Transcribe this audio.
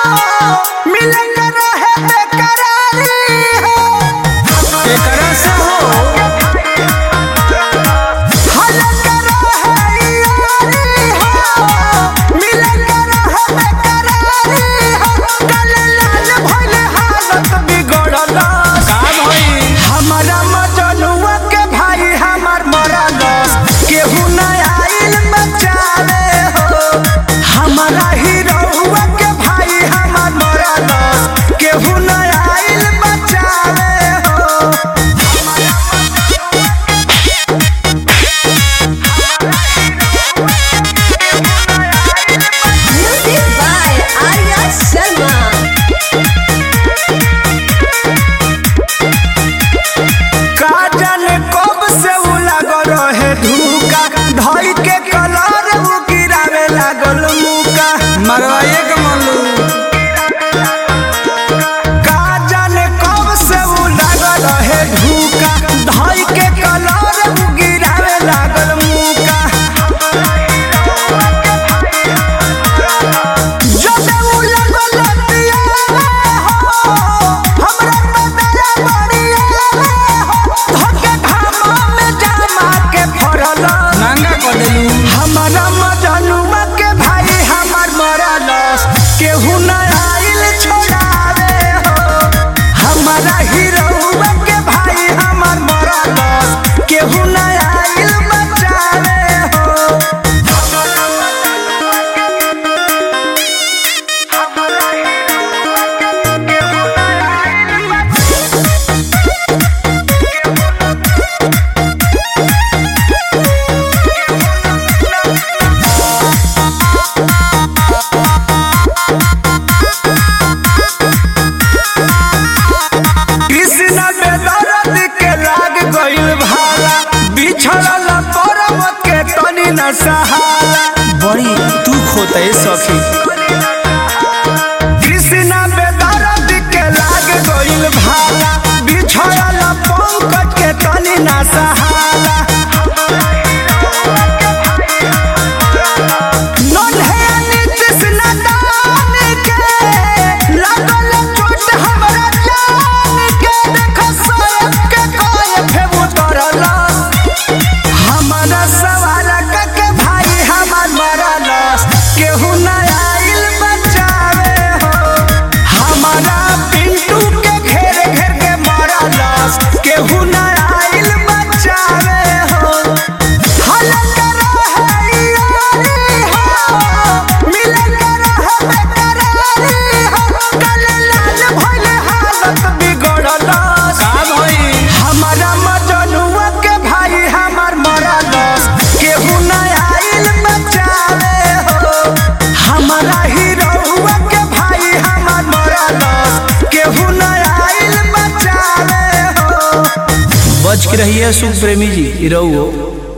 मरवाइए के मल्लू का जाने कब से उ लागल रहे धूका धई के कलर गिरावे लागल मुका जब उ लगल लतिया हो हमरा पता बढ़िया हो धके घामा में जामा के फरल नंगा कर देलू हमारा मजनुआ के भाई हमार मरलस केहू न आइल छोड़ावे हो हमारा हीरोआ के भाई हमार मरलस केहू न आइल बचावे हो कृष्ण बेदर्द के लाग गइल भाला बिछड़ल पर्वत के तनी न सहाला बड़ी तू खोते सखी कृष्ण बेदर्द के लाग गइल भाला बिछड़ल पंकज के तनी न सहाला नन्हे नीतीश नादान के लागल चोट हमरा जान के देख सोयब के कोय फेबू तरलस हमारा सवाल के भाई हमार मरलस केहू न आइल बचावे हो हमारा पिंटू के घेर घेर के मरलस केहू न आइल बचावे हो हलक रहे यारी हो मिलक रहे बेकरारी हो कल लाल भइले हालत बिगड़लस का भई हमारा मजनुआ के भाई हमार मरलस केहू न आइल बचावे हो हमारा हीरोआ के भाई हमार मरलस केहू न आइल बचावे हो बच के रहिए सुख प्रेमी जी रहो।